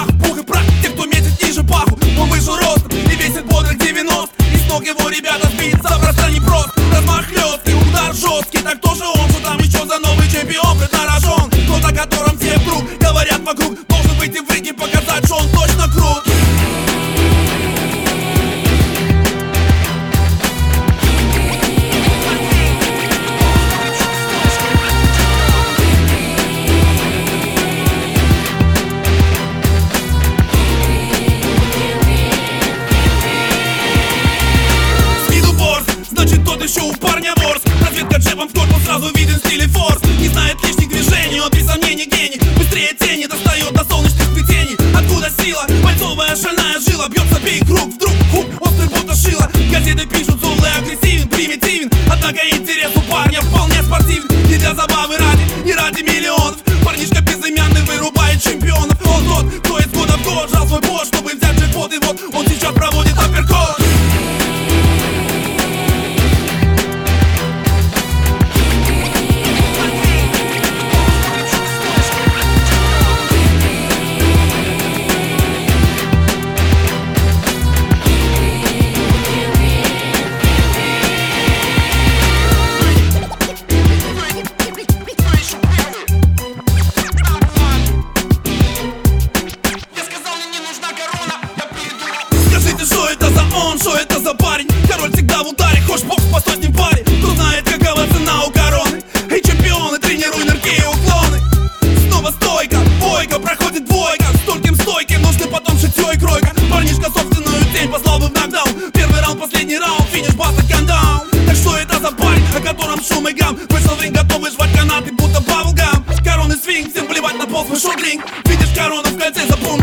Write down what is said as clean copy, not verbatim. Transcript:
пах, пух и прах. Те, кто метит ниже паху, он выше ростом и весит бодрых 90. И с ног его ребята сбиться просто непросто. Размах хлесткий, удар жесткий, так кто же он, что там еще за новый чемпион преднарожен? Тот, о котором все вдруг говорят вокруг, должен выйти в ринг и показать, что он точно крут. Значит, тот еще у парня ворс. Разведка джебом в корпус, сразу виден стиль и форс. Не знает лишних движений, он без сомнений гений. Быстрее тени, достает до солнечных сплетений. Откуда сила? Бойцовая шальная жила. Бьется бей круг, вдруг хук, острый будто шила. Газеты пишут, злой, агрессивен, примитивен. Однако интерес у парня вполне спортивен. Не для забавы ради, не ради миллионов. Парнишка безымянный вырубает чемпионов. Он тот, кто из года в год жал свой бот, чтобы взять джекпот. И вот он сейчас проводит апперкот. Что это за он, что это за парень? Король всегда в ударе, хочешь бокс, постой с ним паре. Кто знает, какова цена у короны? Эй, чемпионы, тренируй нырки и уклоны. Снова стойка, бойка, проходит двойка. Стольким стойким нужны потом шитье и кройка. Парнишка собственную тень послал бы в нокдаун. Первый раунд, последний раунд, финиш, баста, кандаун. Так что это за парень, о котором шум и гам? Вышел в ринг, готовый жевать канаты, будто баблгам. Короны свинг, всем плевать на пол, свой шот-ринг. Видишь корону в кольце, запомни.